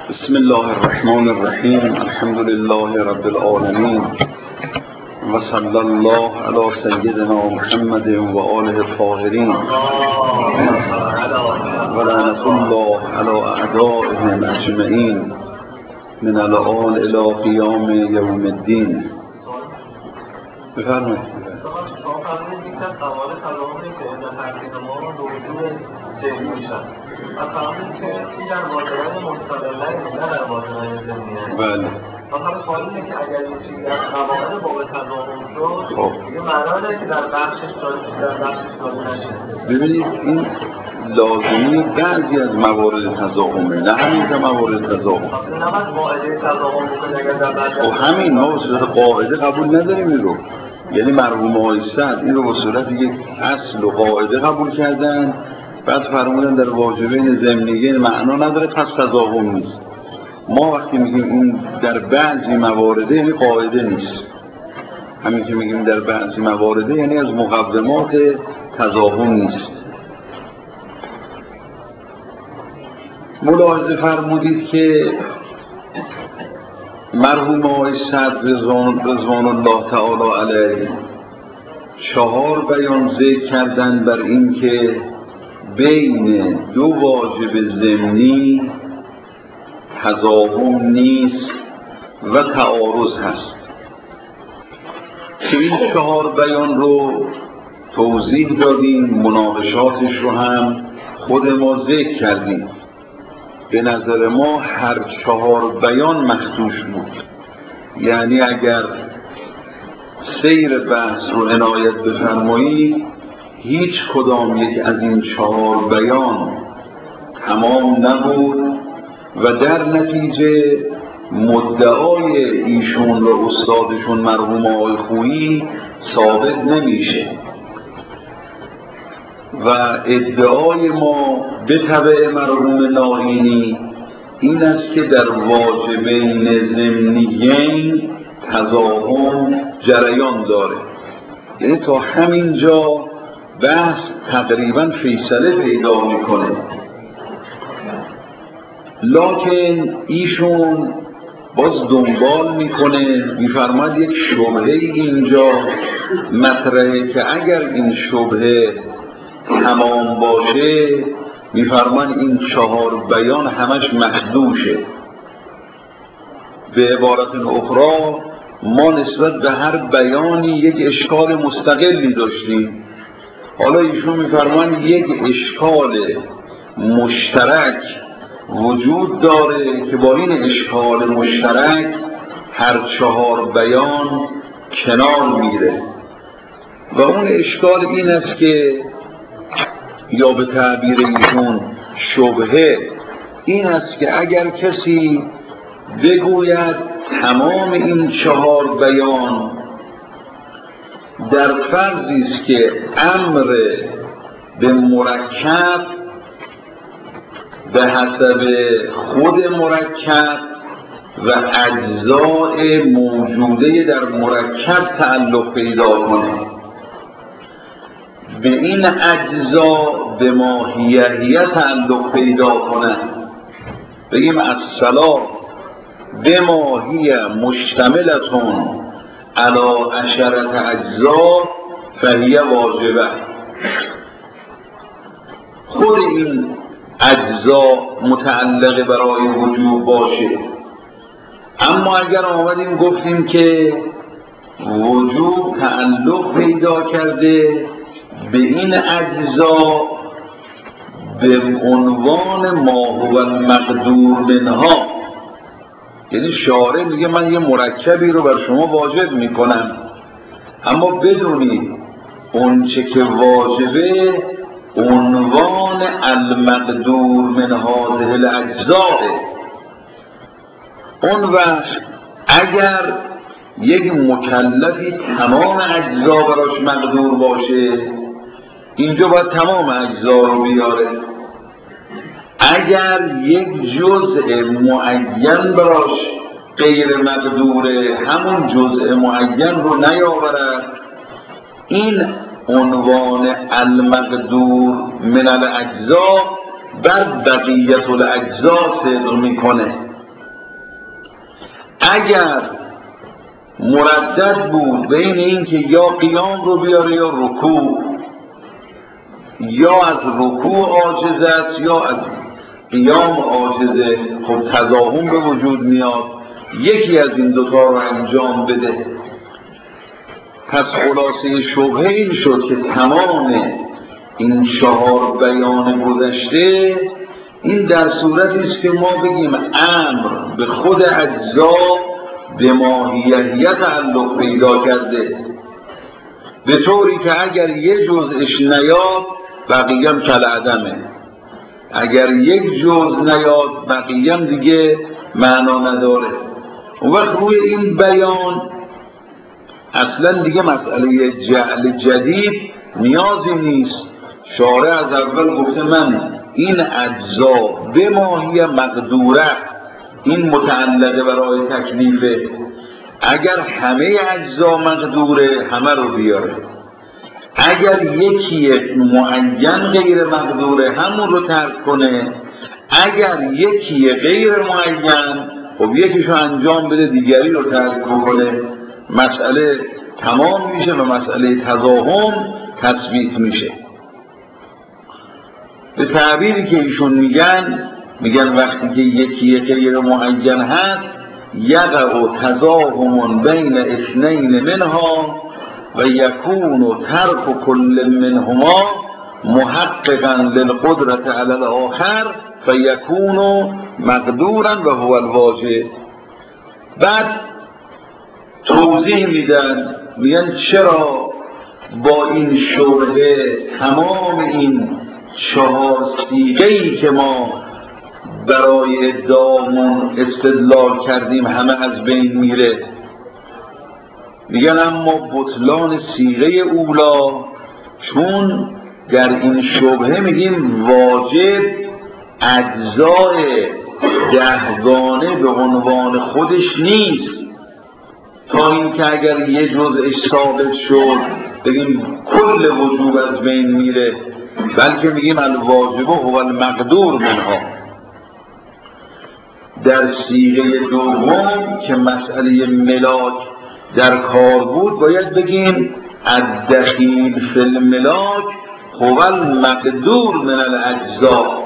بسم الله الرحمن الرحیم. الحمد لله رب العالمین و صلی الله علی سیدنا محمد و آله الطاهرین و لعنة الله علی اعدائهم اجمعین من الآن الی قیام یوم الدین. بفرمایید. بله. مثلا سوال اینه که اگر یه چیزی از قواعد باب تضامن شد دیگه معنا داره که در بخشش داده نشه. ببینید این لازمی بعضی از موارد تضامنه، نه همین که موارد تضامن. نباید قاعده تضامن بکنه اگر در بخش. خب همین ما به صورت قاعده قبول نداریم این رو. یعنی مرحوم آقای سعد این رو به صورت یک اصل و قاعده قبول کردن، بعد فرمودن در واجبین ضمنیین معنا نداره پس تضامن نیست. ما وقتی میگیم این در بعضی موارد یعنی قاعده نیست. همین که میگیم در بعضی موارد یعنی از مقدمات تضامن نیست. ملاحظه فرمودید که مرحوم آقای سعد رضوان الله تعالی علیه 4 بیان ذکر کردن بر این که بین دو واجب ضمنی تضامن نیست و تعارض هست که این 4 بیان رو توضیح دادیم، مناقشاتش رو هم خود ما ذکر کردیم. به نظر ما هر 4 بیان مخدوش بود. یعنی اگر سیر بحث رو عنایت بفرمایید هیچ کدام یک از این 4 بیان تمام نبود و در نتیجه مدعای ایشون و استادشون مرحوم آقای خویی ثابت نمیشه و ادعای ما به تبع مرحوم ناینی این است که در واجبین ضمنیین تضامن جریان داره. یعنی تا همینجا بحث تقریبا فیصله پیدا میکنه، لکن ایشون باز دنبال میکنه، میفرماد یک شبهه اینجا مطرحه که اگر این شبهه تمام باشه میفرمان این 4 بیان همش مخدوشه. به عبارت اخرى ما نسبت به هر بیانی یک اشکال مستقلی داشتیم، حالا ایشون میفرمان یک اشکال مشترک وجود داره که با این اشکال مشترک هر 4 بیان کنار میره و اون اشکال این است که یا به تعبیر ایشون شبهه این است که اگر کسی بگوید تمام این 4 بیان در فرضی است که امر به مرکب به حسب خود مرکب و اجزاء موجوده در مرکب تعلق پیدا کنه، به این اجزا به ماهیه تعلق پیدا کنه، بگیم الصلاة به ماهیه مشتملتون علی 10 اجزا فهیه واجبه. خود این اجزا متعلق برای وجوب باشه. اما اگر آمدیم گفتیم که وجوب تعلق پیدا کرده به این اجزا به عنوان ما هو المقدور منها، یعنی شارع میگه من یه مرکبی رو بر شما واجب میکنم، اما بدونید اون چه که واجبه عنوان المقدور من هذه الاجزاء. اون وقت اگر یک مکلفی تمام اجزا براش مقدور باشه اینجا باید تمام اجزا رو بیاره. اگر یک جزء معین براش غیر مقدوره همون جزء معین رو نیاورد، این عنوان المقدور من الاجزا بر بقیت الاجزا صدق میکنه. اگر مردد بود بین این که یا قیام رو بیاره یا رکوع، یا از رکوع عاجز است یا از قیام عاجزه، خب تضاهم به وجود میاد، یکی از این دوتا رو انجام بده. پس خلاصه شبهه این شد که تمام این 4 بیان گذشته این در صورتی است که ما بگیم امر به خود اجزا به ماهیت تعلق پیدا کرده، به طوری که اگر یه جزءش نیاد بقیه هم کالعدمه، اگر یک جزء نیاد بقیه هم دیگه معنا نداره. اون وقت روی این بیان اصلا دیگه مسئله جعل جدید نیازی نیست. شارع از اول گفته من این اجزا به ماهی مقدوره، این متعلقه برای تکلیفه، اگر همه اجزا مقدوره همه رو بیاره، اگر یکی معین غیر مقدوره همون رو ترک کنه، اگر یکی غیر معین خب یکیشو انجام بده دیگری رو ترک کنه، مسئله تمام میشه و مسئله تضاهم تثبیت میشه. به تعبیری که ایشون میگن وقتی که یکی غیر معین هست یقع تضاهم بین اثنین منها و یکون ترک کل منهما محققا للقدرت علی الاخر فیکون مقدورا و هو الواجب. بعد توضیح میگن چرا با این شبهه تمام این 4 صیغه‌ای که ما برای ادعامون استدلال کردیم همه از بین میره. میگن اما بطلان صیغه اولا، چون در این شبهه میگیم واجب اجزای 10 گانه به عنوان خودش نیست، تا اینکه اگر یه جزءش ثابت شد بگیم کل وجوب از بین میره، بلکه میگیم الواجب هو المقدور منها. در صیغه دوم که مسئله ملاک در کار بود باید بگیم الدخیل فی الملاک هو المقدور من الاجزاء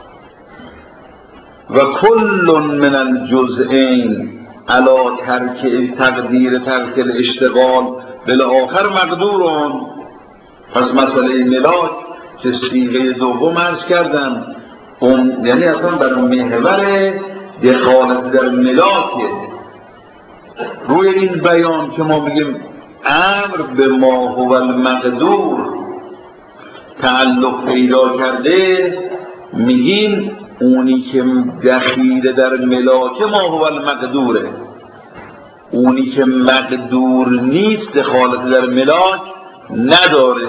و کل من الجزئین علا تقدیر ترک الاشتغال بالاخر مقدورون. پس مسئله ملاک که صیغه دوم عرض کردم اون یعنی اصلا بر محور دخالت در ملاکه. روی این بیان که ما بگیم امر به ما هو المقدور تعلق پیدا کرده، میگیم اونی که دخیل در ملاک ما هو المقدوره، اونی که مقدور نیست دخالت در ملاک نداره.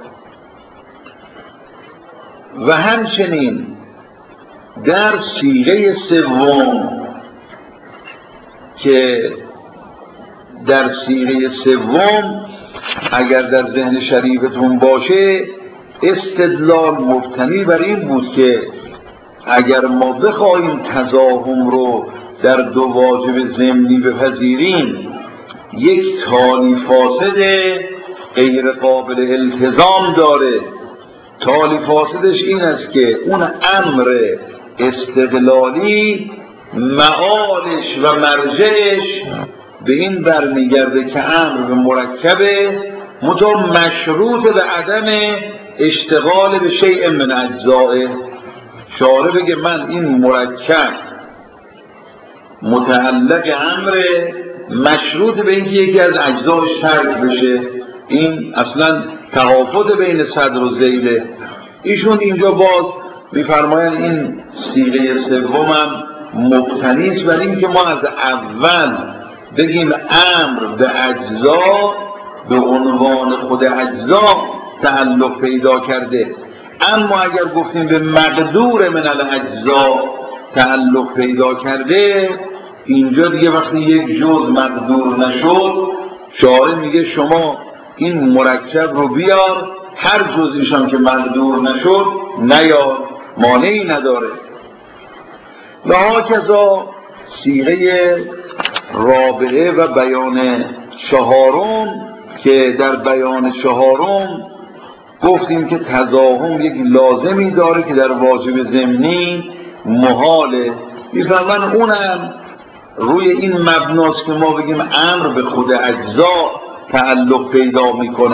و همچنین در صیغه سوم که در صیغه سوم اگر در ذهن شریفتون باشه استدلال مبتنی بر این بود که اگر ما بخواهیم تضاهم رو در 2 واجب ضمنی بپذیریم یک تالی فاسد غیر قابل التزام داره. تالی فاسدش این است که اون امر استقلالی معالش و مرجعش به این برمیگرده که امر به مرکبه متو مشروط به عدم اشتغال به شیء من اجزائه. شارع بگه من این مرکب متعلق امر مشروط به اینکه یکی از اجزاش ترک بشه، این اصلا تحافظ بین صدر و ذیله. ایشون اینجا باز میفرمایند این صیغه سومم مبتنی است بر اینکه ما از اول بگیم امر به اجزا به عنوان خود اجزا تعلق پیدا کرده، اما اگر گفتیم به مقدور من الاجزا تعلق پیدا کرده، اینجا دیگه وقتی یک جز مقدور نشد شارع میگه شما این مرکب رو بیار، هر جزیش هم که مقدور نشد نیار، مانعی نداره. و هاکذا صیغه رابعه و بیان چهارم که در بیان چهارم گفتیم که تضاهم یک لازمی داره که در واجب ضمنی محاله. میفرمان اونم روی این مبناست که ما بگیم امر به خود اجزا تعلق پیدا میکنه.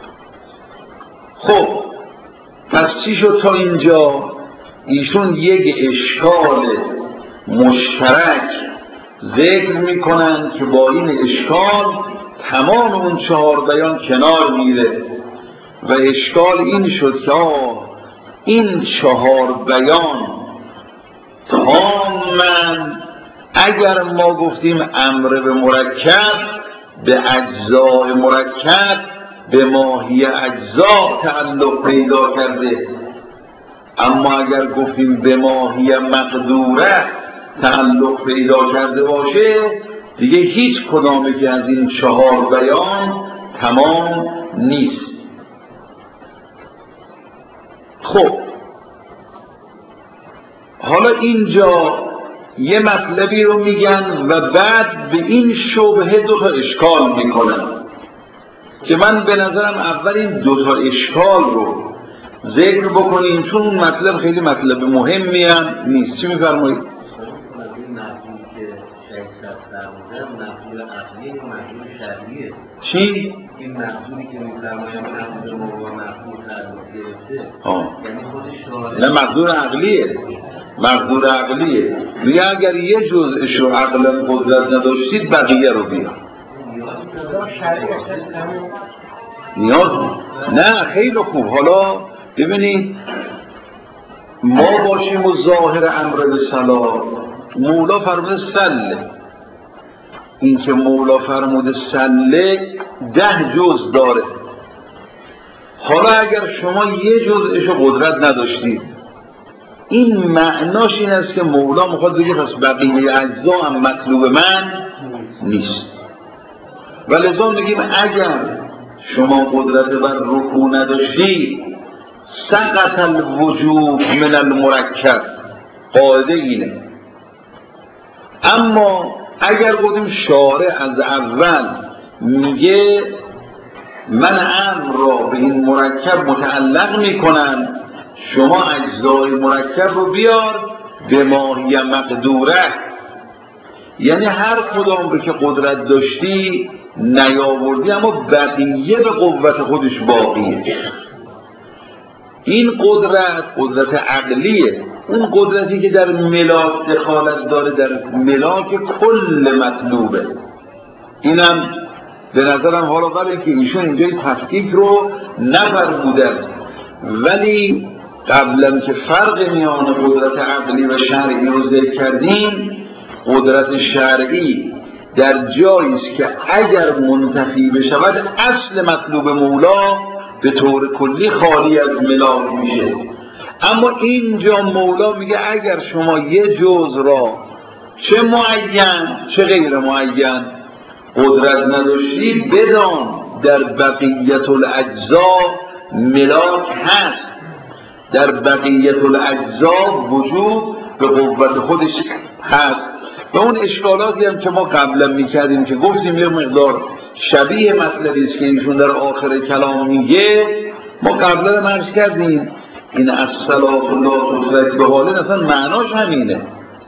خب پس چی شد تا اینجا؟ ایشون یک اشکال مشترک ذکر میکنن که با این اشکال تمام اون چهار بیان کنار میره و اشکال این شد که این چهار بیان تماماً اگر ما گفتیم امر به مرکب به اجزای مرکب به ماهی اجزا تعلق پیدا کرده، اما اگر گفتیم به ماهی مقدوره تعلق پیدا کرده باشه دیگه هیچ کدامی که از این چهار بیان تمام نیست. خب حالا اینجا یه مطلبی رو میگن و بعد به این شبهه دو تا اشکال میکنن که من به نظرم اول این دو تا اشکال رو ذکر بکنیم چون اون مطلب خیلی مطلب مهمی هم نیست. چی میفرمایید؟ چی؟ این مقدوری که میفرمایند مقدور موضوع مقدور تعلق گرفته یعنی خودش نه مقدور عقلیه، مقدور عقلیه. میگه اگر یه جزءش رو عقلا قدرت نداشتید بقیه رو بیار. نیاز نه. خیلی خوب. حالا ببینید ما باشیم و ظاهر امر به صلاح مولا فرموده سله، این که مولا فرموده سله 10 جز داره. حالا اگر شما یه جزءش قدرت نداشتید این معناش این است که مولا میخواد بگه پس بقیه اجزا هم مطلوب من نیست. و لذا میگیم اگر شما قدرت بر رکوع نداشتید سقط الوجوب من المرکب، قاعده اینه. اما اگر گفتیم شارع از اول میگه من امر را به این مرکب متعلق میکنم، شما اجزای مرکب رو بیار به ماهی مقدوره، یعنی هر کدام رو که قدرت داشتی نیاوردی اما بقیه به قوت خودش باقیه. این قدرت عقلیه، اون قدرتی که در ملاک دخالت داره در ملاک کل مطلوبه. اینم به نظرم حالا ولی که ایشون اینجای تفکیک رو نفرمودن، ولی قبلا که فرق میان قدرت عقلی و شرعی رو ذکر کردیم، قدرت شرعی در جایی است که اگر منتفی بشود اصل مطلوب مولا به طور کلی خالی از ملاک میشه. اما اینجا مولا میگه اگر شما یه جزء را چه معین چه غیر معین قدرت نداشتی بدان در بقیت الاجزا ملاک هست، در بقیت الاجزا وجود به قوت خودش هست. و اون اشکالاتی هم که ما قبلا میکردیم که گفتیم یه مقدار شبیه مطلبی است که ایشون در آخر کلام میگه، ما قبلا هم عرض کردیم این الصلاة لا تترک به حالین اصلا معناش همینه.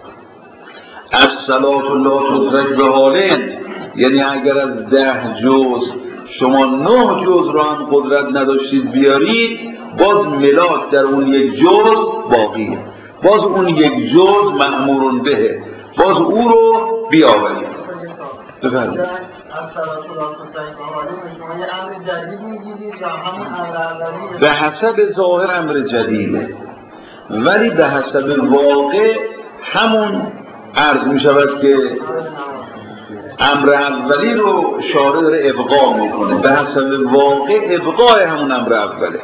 الصلاة لا تترک به حالین یعنی اگر از 10 جز شما 9 جز را هم قدرت نداشتید بیارید باز ملاک در اون یک جز باقیه، باز اون یک جز مأمورون بهه، باز او رو بیاورید. بفرمایید. به حسب ظاهر امر جدیده، ولی به حسب واقع همون عرض می شود که امر اولی رو شارع داره ابقا میکنه، به حسب واقع ابقای همون امر اوله.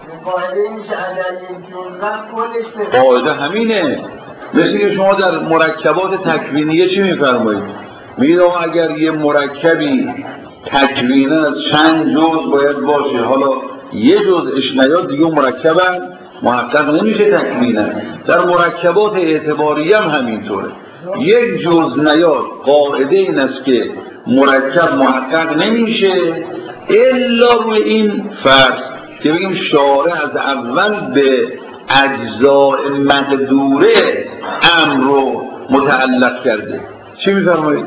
قاعده همینه. مثل که شما در مرکبات تکوینیه چی میفرمایید؟ میگید اگر یه مرکبی تکوینه از چند جزء باید باشه، حالا یه جزءش نیاد دیگه مرکب هم محقق نمیشه تکوینه. در مرکبات اعتباری هم همینطوره. یک جز نیاد. قاعده این است که مرکب محقق نمیشه الا روی این فرض که بگیم شارع از اول به اجزاء مقدوره امر رو متعلق کرده. چی میفرمایید؟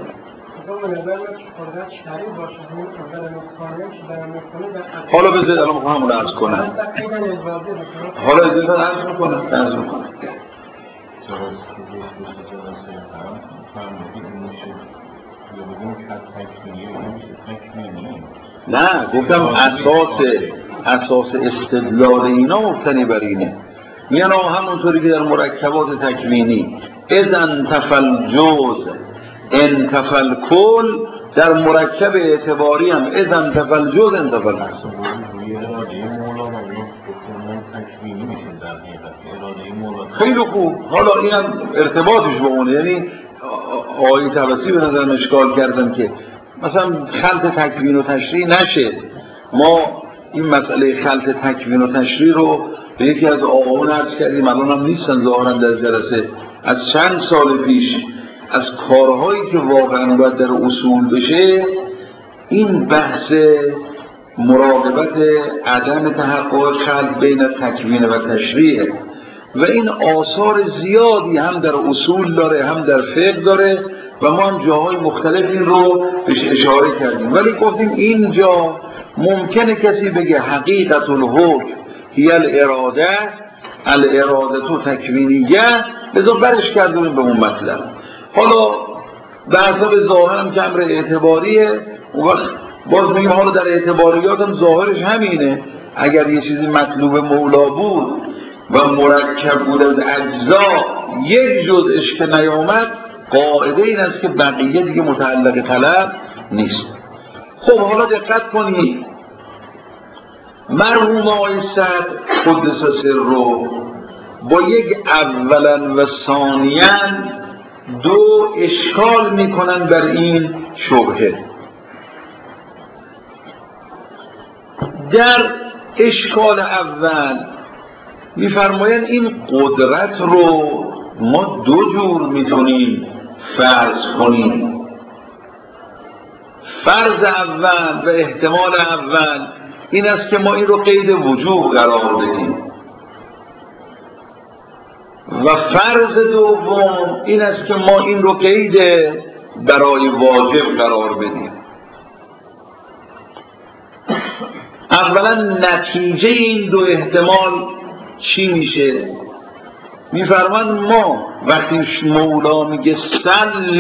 حالا بذارید الان میخوام همون عرض کنم. حالا اجازه عرض میکنم. نه گفتم اساس استدلال اینا مبتنی بر اینه. یعنی همونطوری که در مرکبات تکوینی اذن تفل جز انتفل کل، در مرکب اعتباری هم اذن تفل جز انتفل کل. خیلی خوب. حالا این هم ارتباطش با اونه. یعنی آقای طبسی به نظر اشکال کردن که مثلا خلط تکوین و تشریح نشه. ما این مسئله خلط تکوین و تشریح رو به یکی از آقایون عرض کردیم، الان هم نیستن ظاهرا در جلسه، از چند سال پیش از کارهایی که واقعا باید در اصول بشه این بحث مراقبت عدم تحقق خلط بین تکوین و تشریح و این آثار زیادی هم در اصول داره هم در فقه داره و ما هم جاهای مختلف این رو بهش اشاره کردیم. ولی گفتیم اینجا ممکنه کسی بگه حقیقت الحکم هی الاراده تو تکوینیه، لذا برش کردیم به اون مطلب. حالا به حسب ظاهر هم که امر اعتباریه، اون وقت باز میگیم حالا در اعتباریات هم ظاهرش همینه. اگر یه چیزی مطلوب مولا بود و مرکب بود از اجزا یک جزءش که نیامد، قاعده این است که بقیه دیگه متعلق طلب نیست. خب حالا دقت کنید، مرحوم آقای سعد قدس سره با یک اولا و ثانیا دو اشکال میکنن بر این شبهه. در اشکال اول میفرمایند این قدرت رو ما دو جور میتونیم فرض کنیم. فرض اول و احتمال اول این است که ما این رو قید وجوب قرار بدیم و فرض دوم این است که ما این رو قید برای واجب قرار بدیم. اولا نتیجه این دو احتمال چی میشه؟ میفرمان ما وقتی مولا میگه سل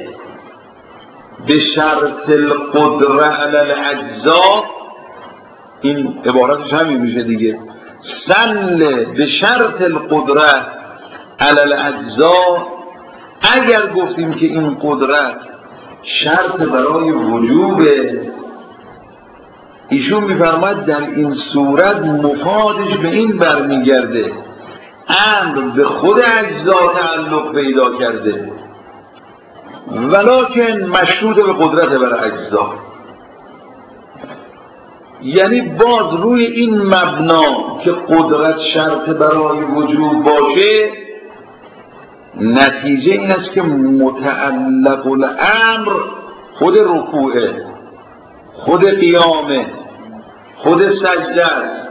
به شرط القدره علی الاجزا، این عبارتش همین میشه دیگه، سل به شرط القدره علی الاجزا. اگر گفتیم که این قدرت شرط برای وجوبه، ایشون میفرماید در این صورت مفادش به این برمیگرده امر به خود اجزا تعلق پیدا کرده ولکن مشروط به قدرت بر اجزا. یعنی باز روی این مبنا که قدرت شرط برای وجوب باشه، نتیجه این است که متعلق الامر خود رکوعه، خود قیامه، خود سجده است،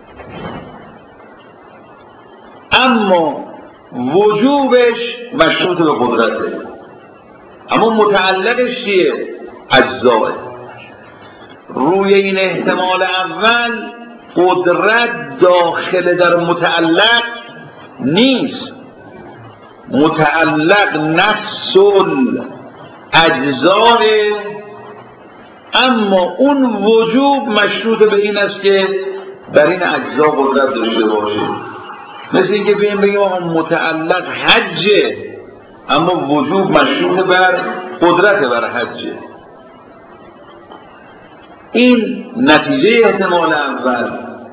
اما وجوبش مشروط به قدرته، اما متعلقش چیه؟ اجزاه. روی این احتمال اول قدرت داخل در متعلق نیست، متعلق نفس الاجزاه، اما اون وجوب مشروط به این است که در این اجزا قدرت داشته باشه. مثل اینکه بگیم متعلق حجه اما وجوب مشروط بر قدرت بر حجه. این نتیجه احتمال اول.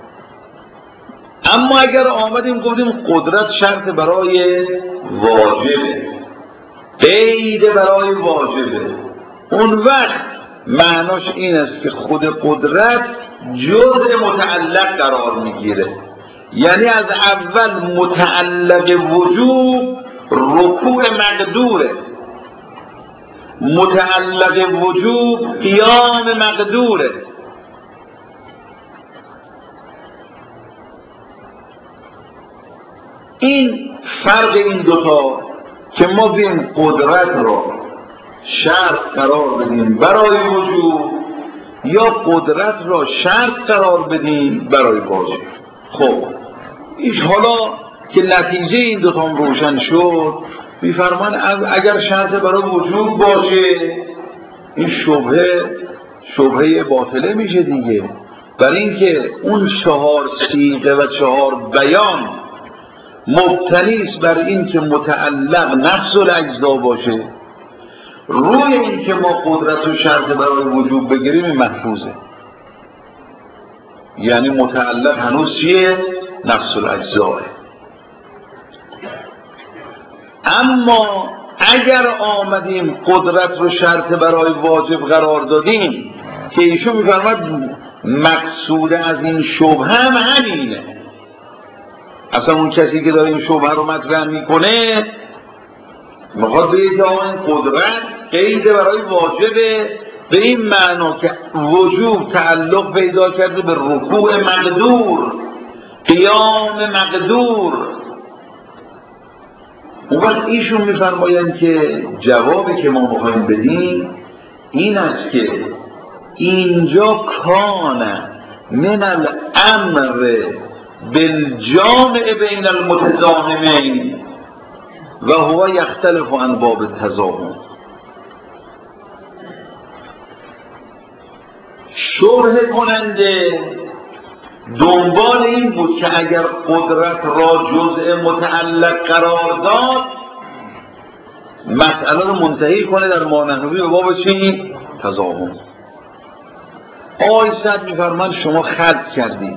اما اگر آمدیم گفتیم قدرت شرط برای واجبه، قید برای واجبه، اون وقت معناش این است که خود قدرت جزء متعلق قرار میگیره. یعنی از اول متعلق وجوب رکوع مقدوره، متعلق وجوب قیام مقدوره. این فرق این دوتا که ما بیم قدرت را شرط قرار بدیم برای وجوب یا قدرت را شرط قرار بدیم برای واجب. خب ایش حالا که نتیجه این دوتا روشن شد میفرمان اگر شرط برای وجوب باشه این شبهه باطله میشه دیگه، برای اینکه اون 4 صیغه و 4 بیان مبتنی است بر این که متعلق نفس الاجزا باشه. روی این که ما قدرت و شرط برای وجوب بگیریم این محفوظه، یعنی متعلق هنوز چیه؟ نفس الاجزاه. اما اگر آمدیم قدرت رو شرط برای واجب قرار دادیم که ایشون میفرماد مقصود از این شبهه هم همینه، اصلا اون کسی که داره این شبهه رو مطرح میکنه میخواد بگه که این قدرت قید برای واجبه، به این معنا که وجوب تعلق پیدا کرده به رکوع مقدور، قیام مقدور. اون وقت ایشون میفرمایند که جوابی که ما میخوایم بدیم این است که اینجا کان من الامر بالجامع بین المتزاحمین و هو یختلف عن باب التزاحم. شرح کننده دنبال این بود که اگر قدرت را جزء متعلق قرار داد مسئله رو منتهی کنه در مانحوی به باب چی؟ تزاحم. آقای سعد میفرمان شما خط کردید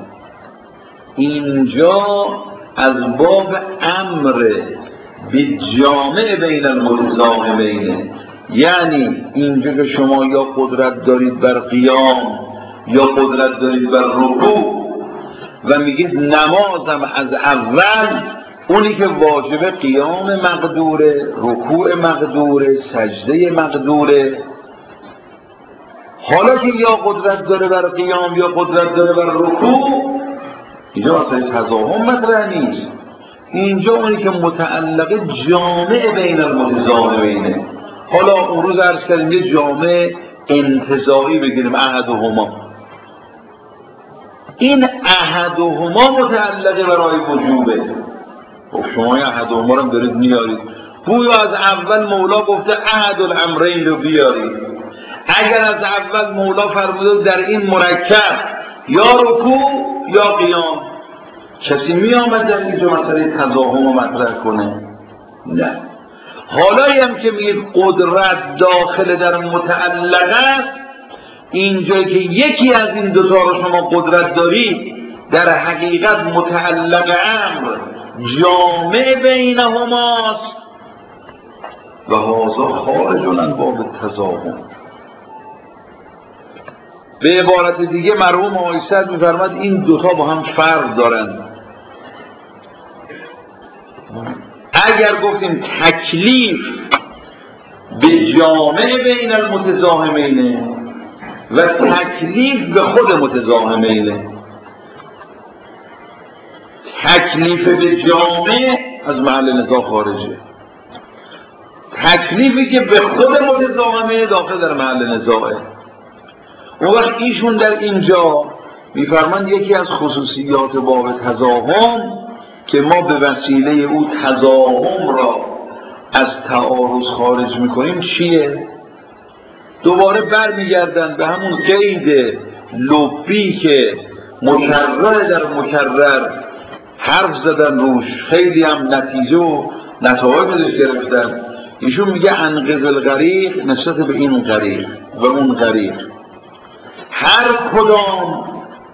اینجا از باب امر بالجامع بین المتزاحمین، یعنی اینجا که شما یا قدرت دارید بر قیام یا قدرت دارید بر رکوع و میگید نمازم از اول اونی که واجب قیام مقدوره، رکوع مقدوره، سجده مقدوره، حالا که یا قدرت داره بر قیام یا قدرت داره بر رکوع اینجا مثلا تزاحم مطرح نیست. اینجا اونی که متعلق جامع بین المتزاحمینه. حالا اون روز عرض کردیم یه جامع انتزاعی بگیریم احدهما، این احدهما متعلق برای وجوبه. خب شما یه احدهما رو دارید میارید، گویا از اول مولا گفته احد الامرین رو بیارید. اگر از اول مولا فرموده در این مرکب یا رکوع یا قیام، کسی می آمد در اینجا مسئله تزاحم رو مطرح کنه؟ نه. حالایی هم که میگید قدرت داخل در متعلق است، اینجایی که یکی از این دوتا رو شما قدرت دارید در حقیقت متعلق امر جامع بینهماست و هذا خارج عن باب التزاحم. به عبارت دیگه مرحوم آقای سعد می‌فرماد این دوتا با هم فرق دارن. اگر گفتیم تکلیف به جامع بین المتزاحمینه و تکلیف به خود متزاحمینه، تکلیف به جامع از محل نزاع خارجه، تکلیفی که به خود متزاحمینه داخل در محل نزاعه. اون وقت ایشون در اینجا میفرمند یکی از خصوصیات باب تزاحم که ما به وسیله او تزاحم را از تعارض خارج میکنیم چیه؟ دوباره برمیگردن به همون قید لبی که مکرر در مکرر حرف زدن روش، خیلی هم نتیجه و نتایج گرفتن. ایشون میگه انقذ الغریق نسبت به این غریق و اون غریق هر کدام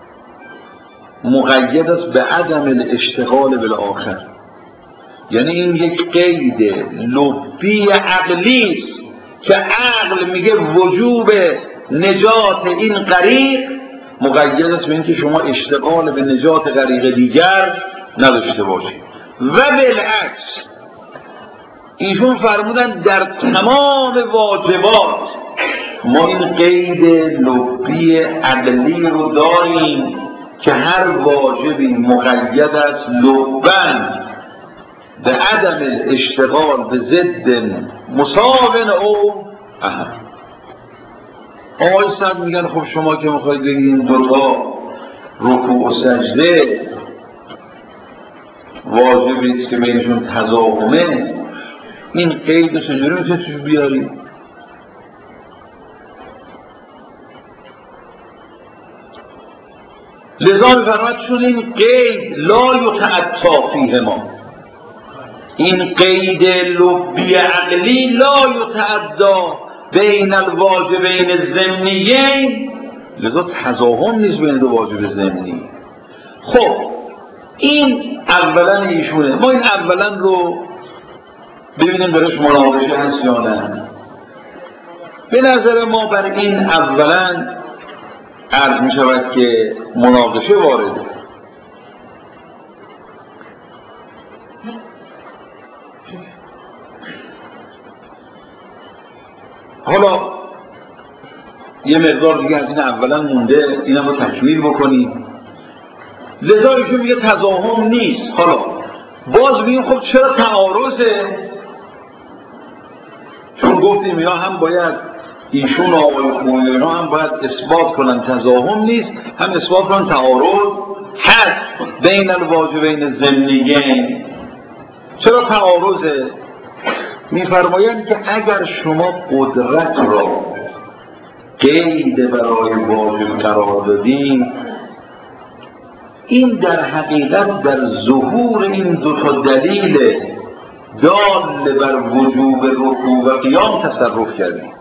مقید است به عدم الاشتغال بالآخر، یعنی این یک قید لبی عقلی است که عقل میگه وجوب نجات این غریق مقید است به اینکه شما اشتغال به نجات غریق دیگر نداشته باشید، و بالعکس ایشون فرمودن در تمام واجبات ما این قید لبی عقلی رو داریم که هر واجبی مقید است لبن به عدم الاشتغال به ضد مساوٍ او اهم. آقای صدر میگن خب شما که میخواید بگید این دوتا رکوع و سجده واجبی که بینشون تضاهمه، این قید رو چجوری میتونید توش بیارید؟ لذا میفرماید چون این قید لا یتعطی فیهما، این قید لبی عقلی لا یتعدی بین الواجبین الضمنیین، لذا تضاهم نیست بین دو واجب ضمنی. خب این اولا ایشونه. ما این اولا رو ببینیم درش مناقشه هست یا نه. به نظر ما بر این اولا عرض می شود که مناقشه وارده. حالا یه مقدار دیگه از این اولا مونده، اینم رو تکمیل بکنیم. لذا ایشون میگه تضاهم نیست. حالا باز میگیم خب چرا تعارضه؟ چون گفتیم اینا هم باید ایشون و آقای خویی اینا هم باید اثبات کنن تضاهم نیست، هم اثبات کنن تعارض هست بین الواجبین الضمنیین. چرا تعارضه؟ میفرمایند که اگر شما قدرت را قید برای واجب قرار دادید، این در حقیقت در ظهور این دو تا دلیل دال بر وجوب رکوع و قیام تصرف کردید.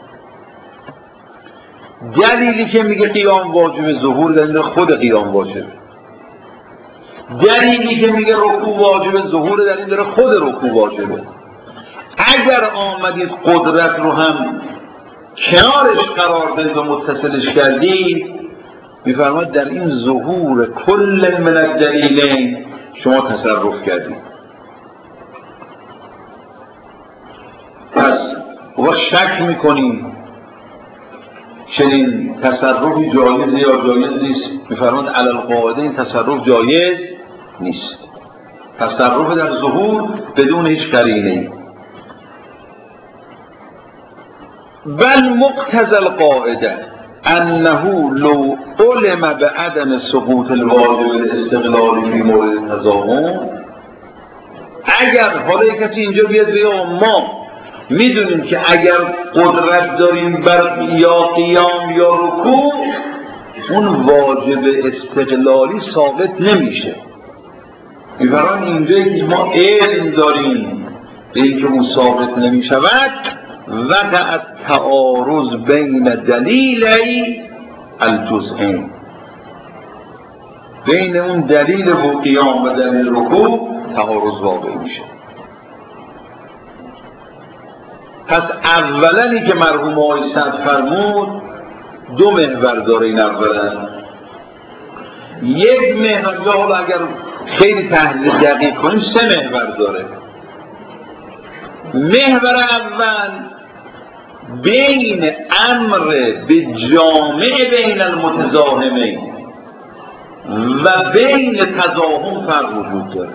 دلیلی که میگه قیام واجب، ظهور دلیل خود قیام واجب. دلیلی که میگه رکوع واجب، ظهور دلیل خود رکوع واجبه. اگر آمدید قدرت رو هم کنارش قرار دادید و متصلش کردید، میفرماید در این ظهور کل من الدلیلین شما تصرف کردید. پس و شک میکنیم چنین تصرفی جایز یا جایز نیست. میفرماید علی القاعده این تصرف جایز نیست. تصرف در ظهور بدون هیچ قرینه‌ای. بل مقتضی القاعده انه لو علم بعدم سقوط الواجب الاستقلالی فی مورد تضاهم، اگر حالا یک کسی اینجا بیاد بگه ما میدونیم که اگر قدرت داریم بر یا قیام یا رکوع، اون واجب استقلالی ثابت نمیشه. میفرمان اینجایی که ما علم داریم به اینکه اون ثابت نمیشود، وقع تعارض بین دلیلی الجزئین، بین اون دلیل قیام و دلیل رکوع تعارض واقع میشه. پس اولنی که مرحوم آقای صدر فرمود دو محور داره. این اولا یک محور، حالا اگر خیلی تحلیل دقیق کنیم سه محور داره. محور اول بین امر به جامع بین المتضاهمین و بین تضاهم فرق وجود داره.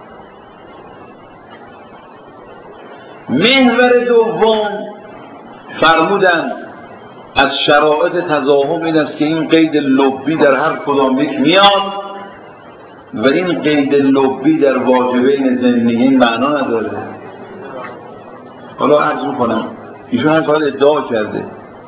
محور دوم فرمودن از شرایط تضاهم این است که این قید لبی در هر کدام یک میاد و این قید لبی در واجبین ضمنیین معنا نداره. حالا عرض میکنم ایشون هم فقط ادعا کرده.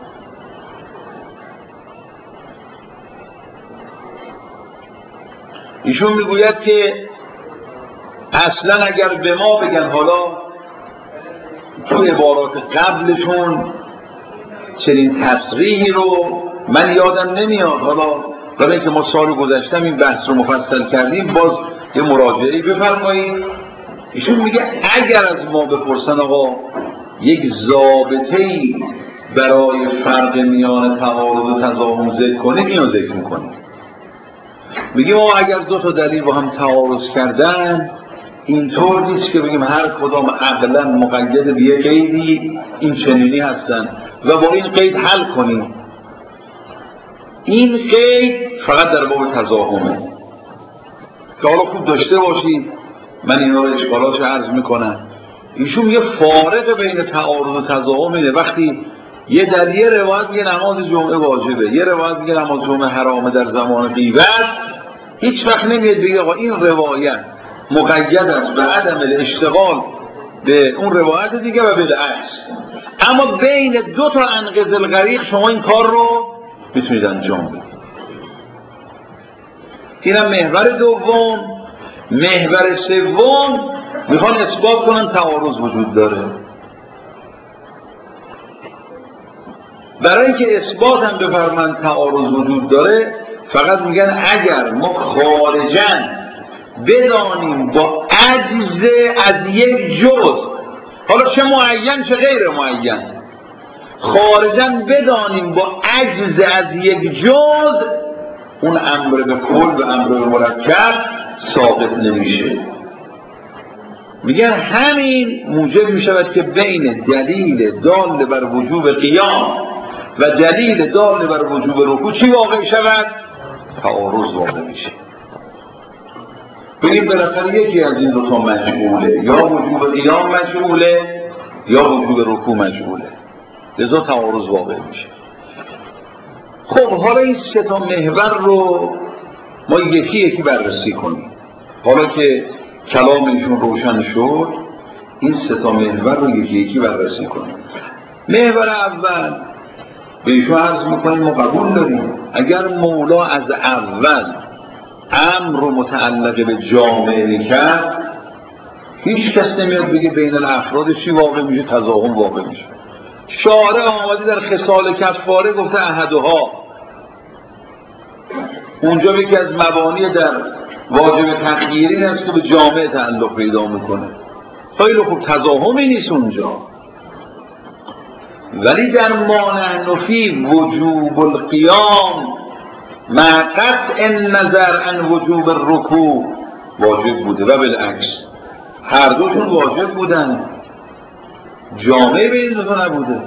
ایشون میگوید که اصلا اگر به ما بگن، حالا تو عبارات قبلشون چنین تصریحی رو من یادم نمیاد، حالا برای اینکه ما سال گذشتم این بحث رو مفصل کردیم، باز یه مراجعه‌ای بفرمایید. ایشون میگه اگر از ما بپرسن آقا یک ضابطه‌ای برای فرق میان تعارض و تضاهم ذکر کنید، اینو ذکر میکنید. میگه ما اگر دو تا دلیل با هم تعارض کردن، اینطور نیست که بگیم هر کدام عقلا مقید به یه قیدی این چنینی هستن و با این قید حل کنیم. این قید فقط در باب تضاهمه که حالا خوب داشته باشید. من این رو اشکالاتش عرض میکنم. ایشون یه فارق بین تعارض و تضاهم اینه وقتی یه در یه روایت میگه نماز جمعه واجبه، یه روایت میگه نماز جمعه حرامه در زمان غیبت، هیچ وقت نمیاد بگه آقا این روایت مقید است به عدم الاشتغال به اون روایت دیگه و بالعکس. اما بین دو تا انقض الغریق شما این کار رو میتونید انجام بدید. اینم محور دوم. محور سوم میخوان اثبات کنن تعارض وجود داره. برای اینکه اثبات هم بفرمایند تعارض وجود داره فقط میگن اگر ما خارجاً بدانیم با عجز از یک جز، حالا چه معین چه غیر معین، خارجاً بدانیم با عجز از یک جز، اون امر به کل و امر به مرکب ثابت نمیشه. میگن همین موجب میشود که بین دلیل دال بر وجوب قیام و دلیل دال بر وجوب رکوع چی واقع شود؟ تعارض واقع میشه. بگیم بالاخره یکی از این دو تا مجهوله، یا وجوب قیام مجهوله یا وجوب رکوع مجهوله، لذا تعارض واقع میشه. خب حالا این سه تا محور رو ما یکی یکی بررسی کنیم. حالا که کلام ایشون روشن شد این سه تا محور رو یکی یکی بررسی کنیم. محور اول به ایشون عرض میکنیم ما قبول داریم اگر مولا از اول امر رو متعلق به جامعه کرد هیچ کس نمیاد بگه بین الافراد چی واقع میشه؟ تضاهم واقع میشه. شارع آمده در خصال کفاره گفته احدها، اونجا یکی از مبانی در واجب تغییری این است که به جامعه تعلق پیدا میکنه. خیلی خوب تضاهمی نیست اونجا، ولی در مانع نفی وجوب القیام مع قطع النظر عن وجوب الرکوع واجب بوده و بالعکس هر دوشون واجب بودن، جامعه به این دو نبوده.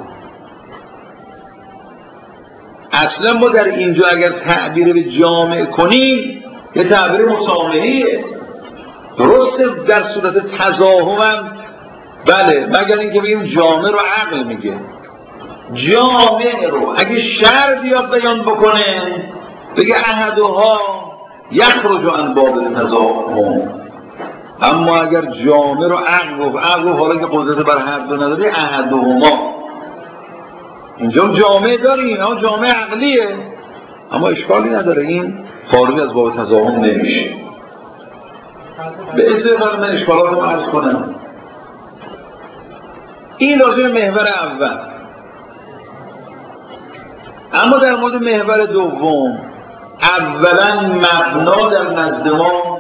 اصلا ما در اینجا اگر تعبیر به جامعه کنیم یه تعبیر مسامحیه. درسته در صورت تضاهم هم بله، مگر اینکه بگیم جامعه رو عقل میگه. جامعه رو اگه شر بیاد بیان بکنه بگه احدها یخرج عن باب التضاهم، اما اگر جامعه رو عقل حالا که قدرت بر هر دو نداره احدهما، اینجا جامعه داریم اما جامعه عقلیه، اما اشکالی نداره، این خارج از باب تضاهم نمیشه. به اضافه من اشکالات رو عرض کنم. این راجع محور اول. اما در مورد محور دوم، اولا مبنا در نزد ما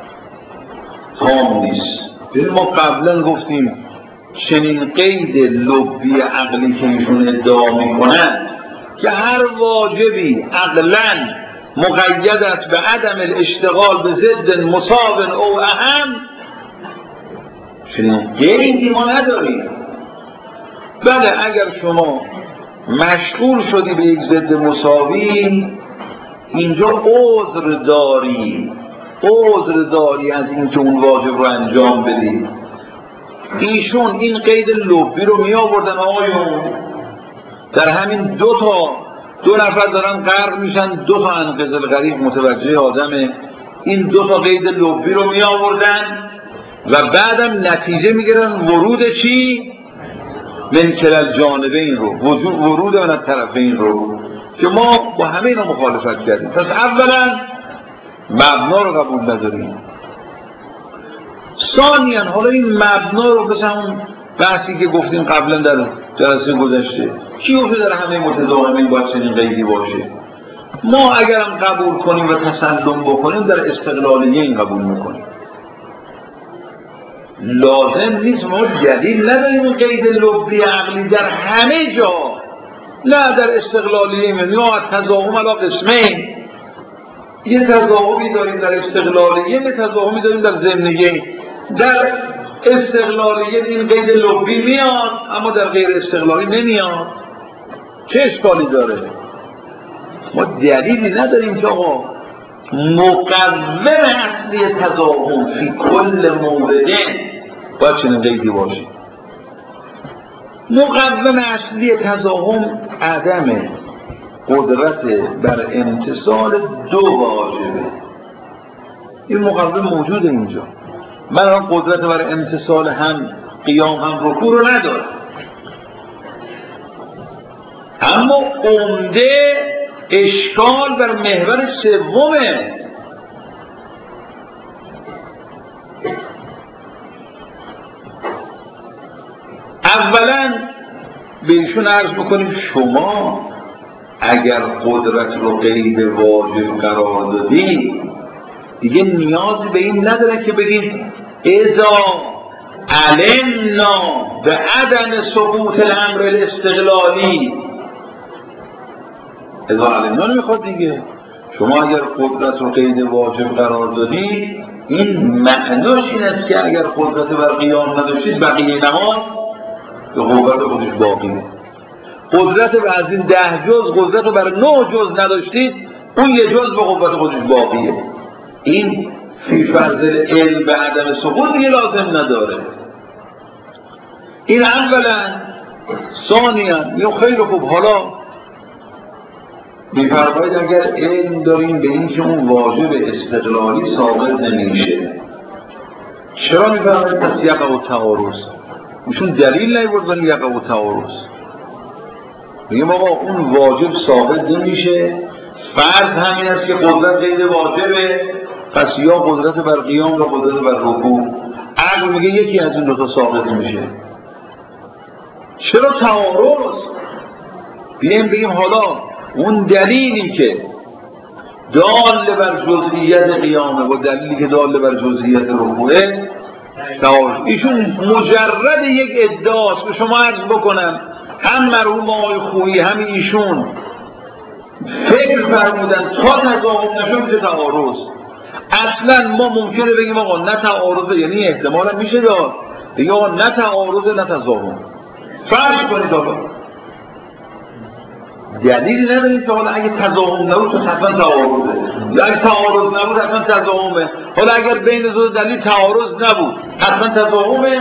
تام نیست. ما قبلا گفتیم چنین قید لبی عقلی که ایشون ادعا میکنن که هر واجبی عقلا مقید است به عدم الاشتغال به ضد مساو او اهم، چنین قیدی ما نداریم. بله اگر شما مشغول شدی به یک ضد مساوی اینجا عذر داری از اینکه اون واجب رو انجام بدی. ایشون این قید لبی رو می آوردن آقایون در همین دو نفر دارن غرق میشن، دو تا انقض الغریق متوجه آدمه، این دو تا قید لبی رو می آوردن و بعدم نتیجه میگیرن ورود چی؟ من کلال جانبین رو، ورود من از طرفین رو، که ما با همه اینا مخالفت کردیم. پس اولا مبنا رو قبول نداریم. ثانیاً حالا این مبنا رو مثل اون بحثی که گفتیم قبلا در جلسه گذشته، کی گفته در همه متضاهمین باید چنین قیدی باشه؟ ما اگرم قبول کنیم و تسلم بکنیم در استقلالیه این قبول میکنیم. لازم نیست ما دلیل نداریم این قید لبی عقلی در همه جا، نه در استقلالیه یا تضاهم علی قسمین، یه تضاهمی داریم در استقلالیه، یه تضاهمی داریم در ضمنیه. در استقلالیت این قید لبی میاد اما در غیر استقلالی نمیاد. چه اشکالی داره؟ ما دلیلی نداریم که آقا مقوم اصلی تضاهم فی کل مورده باید چنین قیدی باشه. مقوم اصلی تضاهم عدم قدرت بر امتثال دو واجبه. این مقوم موجوده اینجا. من الان قدرت بر امتثال هم قیام هم رکوع رو ندارم، اما عمده اشکال بر محور سومه. اولا به ایشون عرض میکنیم شما اگر قدرت رو قید واجب قرار دادی دیگه نیازی به این نداره که بگید اذا علمنا به عدم ثبوت الامر الاستقلالی. اذا علمنا نمیخواد دیگه. شما اگر قدرت رو قید واجب قرار دادی این معناش این است که اگر قدرت بر قیام نداشتید بقیه نماز به قوت خودش باقیه. قدرت بر از این 10 جز قدرت بر 9 جز نداشتید اون یه جز به قوت خودش باقیه. این فی فضل علم به عدم سقوط دیگه لازم نداره. این اولا. ثانیا یا خیلی خوب، حالا می‌فرمایید اگر علم داریم به این که اون واجب استقلالی ثابت نمیشه، چرا می‌فرمایید پس یقع و تعارض؟ ایشون دلیل نیاوردن یقع و تعارض. میگم آقا اون واجب ثابت نمیشه، فرض همین است که قدرت قید واجبه، پس یا قدرت بر قیام یا قدرت بر رکوع. عقل میگه یکی از این دو تا ثابت میشه. چرا تعارض؟ بیایم بگیم حالا اون دلیلی که دال بر جزئیت قیامه و دلیلی که دال بر جزئیت رکوعه تعارض. ایشون مجرد یک ادعاست که شما عرض بکنم هم مرحوم آقای خویی هم ایشون فکر فرمودن تا تضاهم نشه میشه تعارض. اصلا ما ممکنه بگیم آقا نه تعارضه، یعنی احتمالا میشه داد بگیم آقا نه تعارضه نه تضاهم. فرض کنید آقا دلیلی نداریم که حالا اگه تضاهم نبود تو حتما تعارضه، یا اگه تعارض نبود حتما تضاهمه. حالا اگر بین دو دلیل تعارض نبود حتما تضاهمه.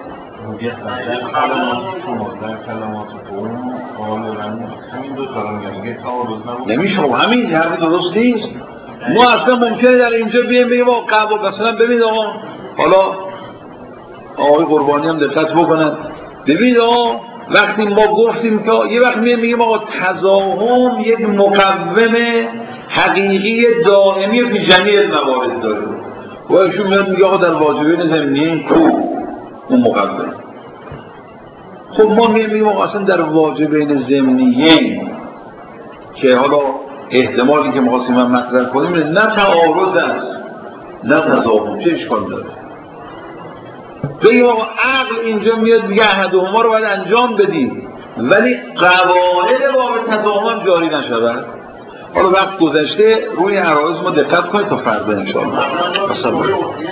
نمیشه همین حرف درست نیست. ما اصلا ممکنه در اینجا بگیم آقا قبول مثلا ببینید آقا، حالا آقای قربانی هم دقت بکنن، ببینید آقا وقتی ما گفتیم که یه وقت میگیم آقا تضاهم یک مقوم حقیقی دائمی فی جمیع الموارد داره و ایشون میاد میگه آقا در واجبین ضمنیین کو اون مقوم. خب ما میگیم آقا اصلا در واجبین ضمنیین که حالا احتمالی که می‌خواستیم من مطرح کنیم نه تعارض است نه تضاهم، چه اشکال داره؟ بگیم آقا عقل اینجا میاد میگه احدهما رو باید انجام بدی ولی قواعد باب تضاهم جاری نشود. حالا وقت گذشته روی عرایض ما دقت کنید تا فردا ان شاء الله.